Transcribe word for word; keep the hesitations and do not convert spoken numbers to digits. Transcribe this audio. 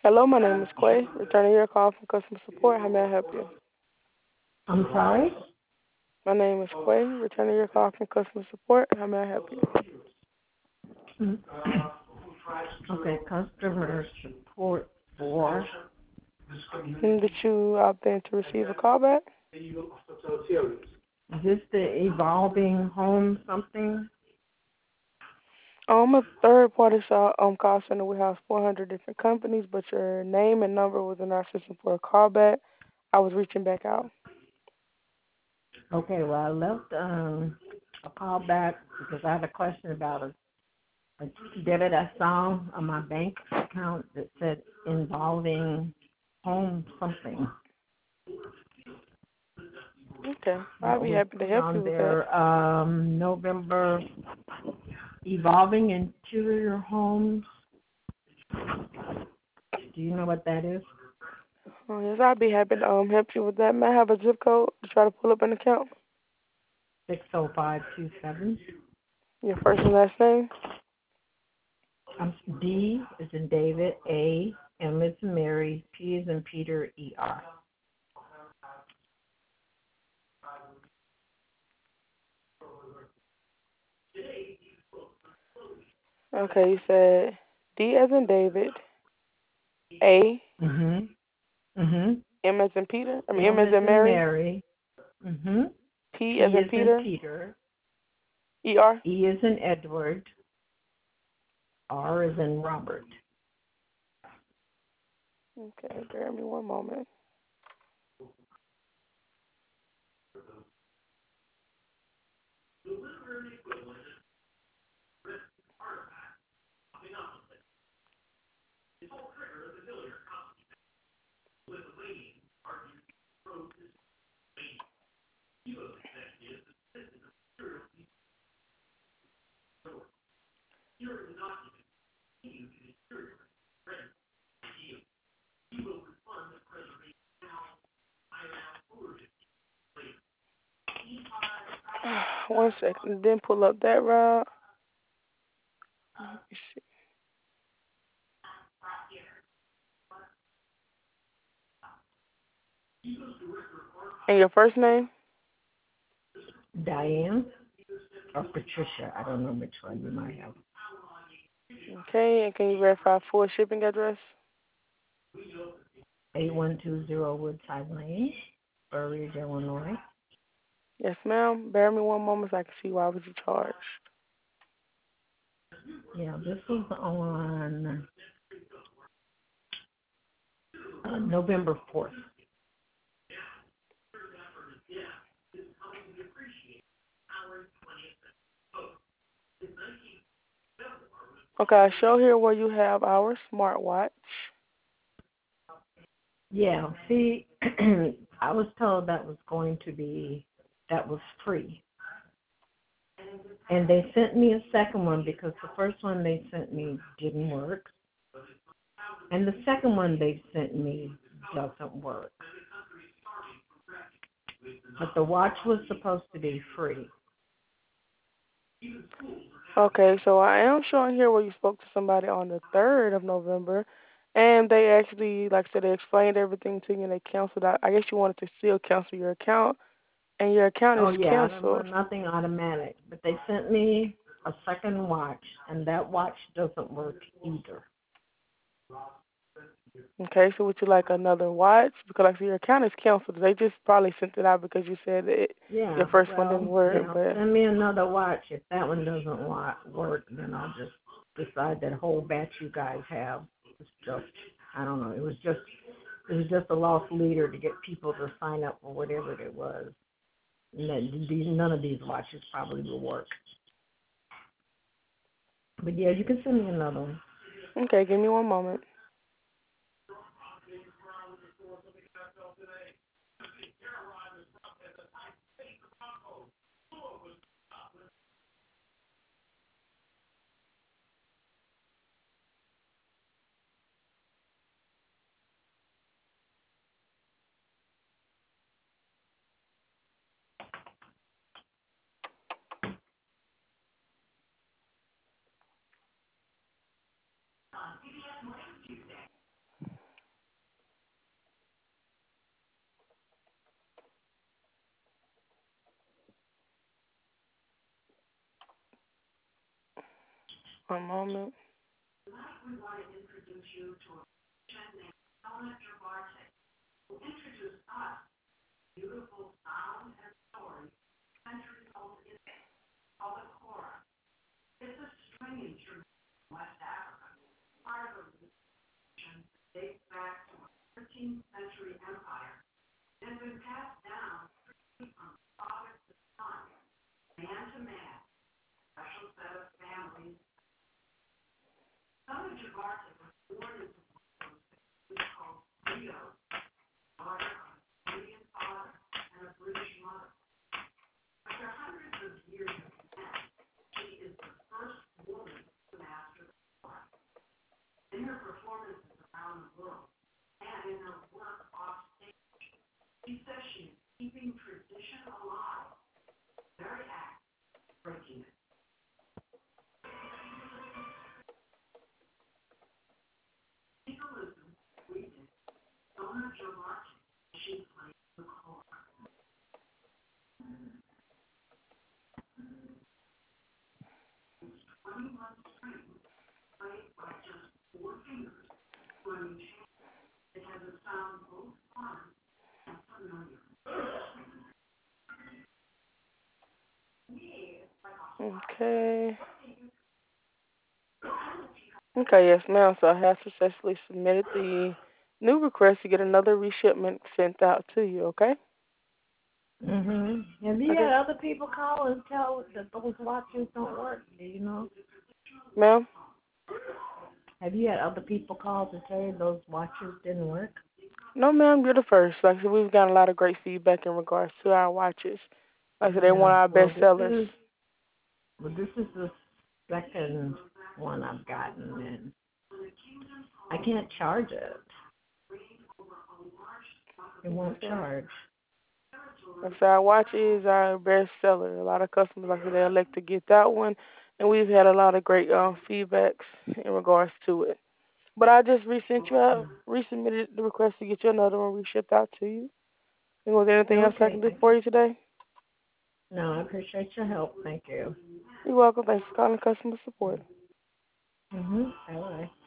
Hello, my name is Quay. Returning your call from customer support. How may I help you? I'm sorry? My name is Quay. Returning your call from customer support. How may I help you? Mm. Okay, customer support for. And did you opt in to receive a call back? Is this the evolving home something? I'm a third party so, um, call center. We have four hundred different companies, but your name and number was in our system for a callback. I was reaching back out. Okay, well, I left um, a call back because I had a question about a, a debit I saw on my bank account that said involving home something. Okay. I'll What be was happy to put help on you with that. there? Um, November evolving interior homes. Do you know what that is? Oh, yes, I'll be happy to um, help you with that. May I have a zip code to try to pull up an account? six oh five two seven. Your first and last name? Um, D is in David, A, M is in Mary, P is in Peter, E R. Okay, you said D as in David, A, Mhm. Mhm. M as in Peter. I mean M M as is in in Mary. Mary. Mhm. P as P in is in Peter. Peter. E R. E is in Edward. R is in Robert. Okay, bear me one moment. One second. Then pull up that route. Let me see. And your first name? Diane or Patricia. I don't know which one you might have. Okay, and can you verify full shipping address? eight one two zero Woodside Lane, Burridge, Illinois. Yes, ma'am. Bear me one moment so I can see why was you charged. Yeah, this was on uh, November fourth. Okay, I show here where you have our smartwatch. Yeah, see, I was told that was going to be, that was free. And they sent me a second one because the first one they sent me didn't work. And the second one they sent me doesn't work. But the watch was supposed to be free. Okay, so I am showing here where you spoke to somebody on the third of November, and they actually, like I said, they explained everything to you and they canceled out. I guess you wanted to still cancel your account, and your account is Oh yeah, I don't canceled. want nothing automatic. But they sent me a second watch, and that watch doesn't work either. Okay, so would you like another watch? Because like I said, your account is canceled. They just probably sent it out because you said that it, your Yeah, first one didn't well, work, yeah, but send me another watch. If that one doesn't wa- work, then I'll just decide that whole batch you guys have is just, I don't know, it was just, it was just a lost leader to get people to sign up for whatever it was. And that these, none of these watches probably will work. But yeah, you can send me another one. okay, give me one moment. One moment. Okay. Okay, yes, ma'am. So I have successfully submitted the new request to get another reshipment sent out to you, okay? Mhm. Have you Okay. had other people call and tell that those watches don't work? Do you know? Ma'am? Have you had other people call to say those watches didn't work? No, ma'am, you're the first. Like I said, we've gotten a lot of great feedback in regards to our watches. Like I said, they're one Yeah. of our Well, best this sellers. is well, this is the second one I've gotten, and I can't charge it. It won't charge. Like I said, our watch is our best seller. A lot of customers, like I said, they elect to get that one, and we've had a lot of great um, feedbacks in regards to it. But I just resent you out, resubmitted the request to get you another one reshipped out to you. And was there anything else I can Okay. do for you today? No, I appreciate your help. Thank you. You're welcome. Thanks for calling customer support. Mhm. Bye bye.